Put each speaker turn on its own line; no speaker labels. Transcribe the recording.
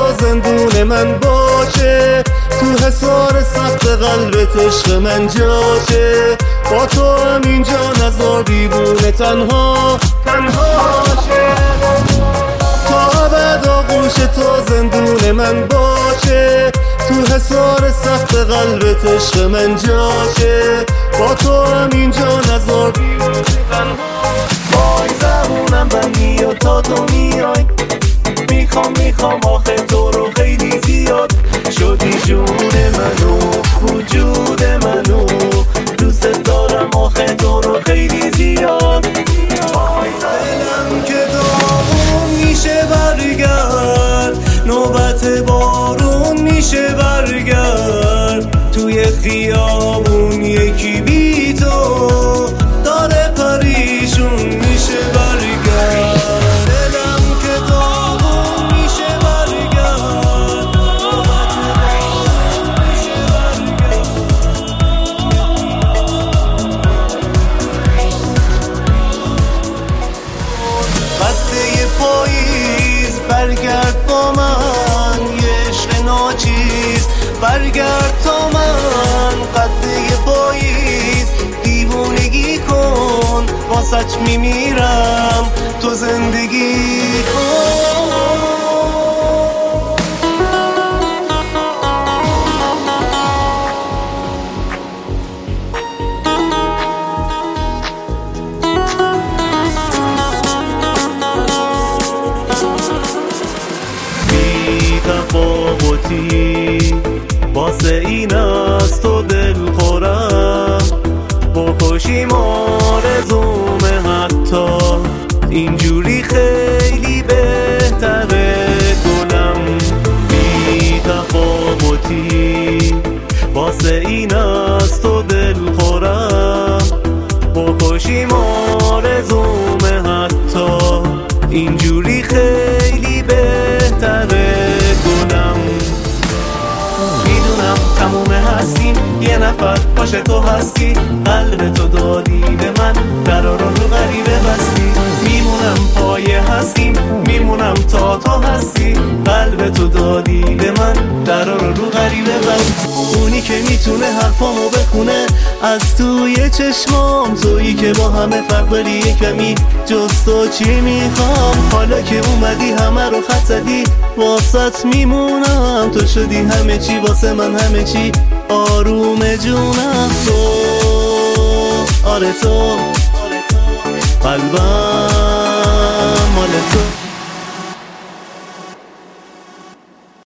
زندون من باشه، تو حصار سخت قلبت عشق من جاشه. با تو هم اینجا نذار دیوونه تنها شه، تا ابد آغوش تو زندون من باشه، تو حصار سخت قلبت عشق من جاشه. با تو هم اینجا نذار دیوونه تنها. وای زبونم بندی و تا تو میای، میخوام آخه تو رو خیلی زیاد. شدی جون منو وجود منو، دوست دارم آخه تو رو خیلی زیاد. دلم که داغون میشه برگرد، نوبت بارون میشه برگرد. توی خیابون یکی بی تو داره پریشون میشه برگرد. دلم که داغون میشه برگرد، نوبت بارون میشه برگرد. قطعه پاییز برگرد با من، یه عشق ناچیز برگرد تا من. قطعه پاییز دیوونگی کن، واسط میمیرم تو زندگی کن. بی تفاوتی واسه این از تو دل خورم، بکشیم آرزومه حتی اینجوری خیلی بهتره. گلم بی تفاوتی واسه این از تو دل خورم، بکشیم آرزومه حتی اینجوری خیلی بهتره. گلم میدونم تموم هستیم، یه نفر باشه تو هستی. قلب تو دادی به من، درا رو غریبه بستی. میمونم پایه هستیم، میمونم تا تو هستی. قلب تو دادی به من، درا رو غریبه بستی. اونی که میتونه حرفامو بخونه از توی چشمام، تویی که با همه فرق داری یه کمی جز تو چی میخوام. حالا که اومدی همه رو خط زدی، واسط میمونم. تو شدی همه چی واسه من، همه چی آروم جونم. تو آره تو قلبم مال تو.